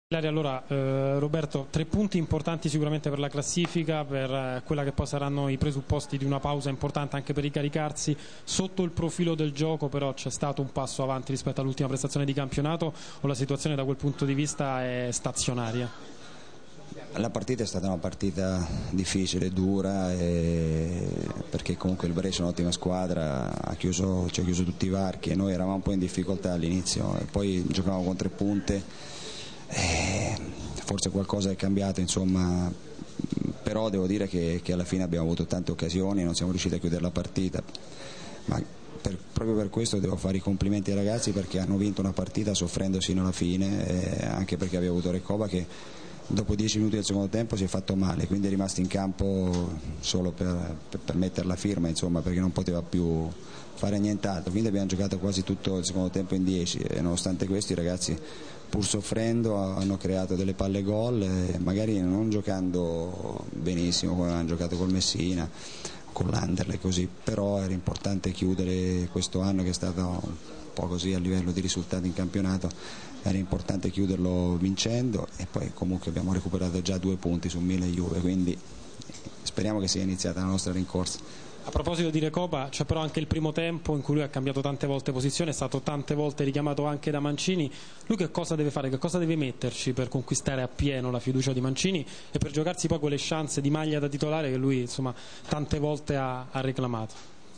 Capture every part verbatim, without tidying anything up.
Allora, eh, Roberto, tre punti importanti sicuramente per la classifica, per eh, quella che poi saranno i presupposti di una pausa importante anche per ricaricarsi. Sotto il profilo del gioco però c'è stato un passo avanti rispetto all'ultima prestazione di campionato, o la situazione da quel punto di vista è stazionaria? La partita è stata una partita difficile, dura, e... perché comunque il Brescia è un'ottima squadra, ha chiuso, ci ha chiuso tutti i varchi e noi eravamo un po' in difficoltà all'inizio e poi giocavamo con tre punte. Eh, forse qualcosa è cambiato, insomma, però devo dire che, che alla fine abbiamo avuto tante occasioni e non siamo riusciti a chiudere la partita, ma per, proprio per questo devo fare i complimenti ai ragazzi, perché hanno vinto una partita soffrendo sino alla fine, eh, anche perché abbiamo avuto Recoba che dopo dieci minuti del secondo tempo si è fatto male, quindi è rimasto in campo solo per, per, per mettere la firma, insomma, perché non poteva più fare nient'altro, quindi abbiamo giocato quasi tutto il secondo tempo in dieci e nonostante questo i ragazzi, pur soffrendo, hanno creato delle palle gol, e magari non giocando benissimo come hanno giocato col Messina, con l'Anderlecht così, però era importante chiudere questo anno che è stato un po' così a livello di risultati in campionato, era importante chiuderlo vincendo e poi comunque abbiamo recuperato già due punti su Milan e Juve, quindi speriamo che sia iniziata la nostra rincorsa. A proposito di Recoba, c'è però anche il primo tempo in cui lui ha cambiato tante volte posizione, è stato tante volte richiamato anche da Mancini. Lui che cosa deve fare, che cosa deve metterci per conquistare appieno la fiducia di Mancini e per giocarsi poi quelle chance di maglia da titolare che lui, insomma, tante volte ha, ha reclamato?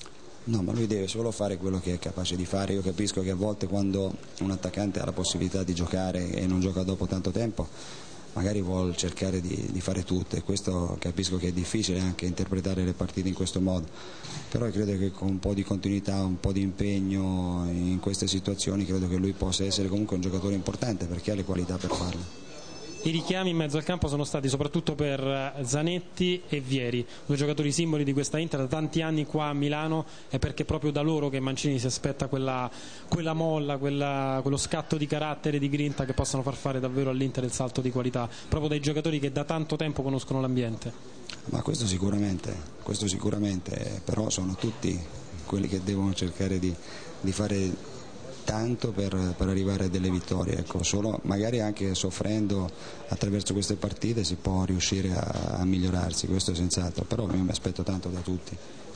No, ma lui deve solo fare quello che è capace di fare. Io capisco che a volte quando un attaccante ha la possibilità di giocare e non gioca dopo tanto tempo, magari vuol cercare di, di fare tutto, e questo capisco che è difficile anche interpretare le partite in questo modo, però credo che con un po' di continuità, un po' di impegno in queste situazioni, credo che lui possa essere comunque un giocatore importante, perché ha le qualità per farlo. I richiami in mezzo al campo sono stati soprattutto per Zanetti e Vieri, due giocatori simboli di questa Inter da tanti anni qua a Milano, è perché proprio da loro che Mancini si aspetta quella, quella molla, quella, quello scatto di carattere, di grinta, che possano far fare davvero all'Inter il salto di qualità, proprio dai giocatori che da tanto tempo conoscono l'ambiente. Ma questo sicuramente, questo sicuramente, però sono tutti quelli che devono cercare di, di fare tanto per, per arrivare a delle vittorie, ecco. Solo magari anche soffrendo attraverso queste partite si può riuscire a, a migliorarsi, questo è senz'altro, però io mi aspetto tanto da tutti.